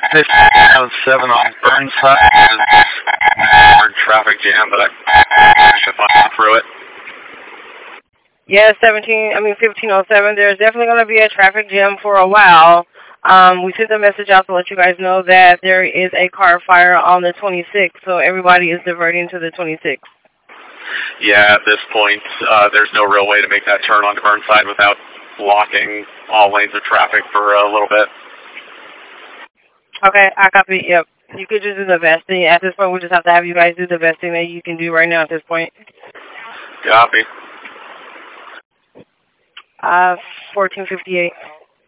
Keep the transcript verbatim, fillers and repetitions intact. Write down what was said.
fifteen oh seven on Burnside. Hard traffic jam, but I should find through it. Yeah, seventeen. I mean fifteen oh seven. There's definitely going to be a traffic jam for a while. Um, we sent a message out to let you guys know that there is a car fire on the twenty-sixth, so everybody is diverting to the twenty-sixth. Yeah, at this point, uh, there's no real way to make that turn onto Burnside without blocking all lanes of traffic for a little bit. Okay, I copy. Yep. You could just do the best thing. At this point, we just have to have you guys do the best thing that you can do right now at this point. Copy. Uh, fourteen fifty-eight.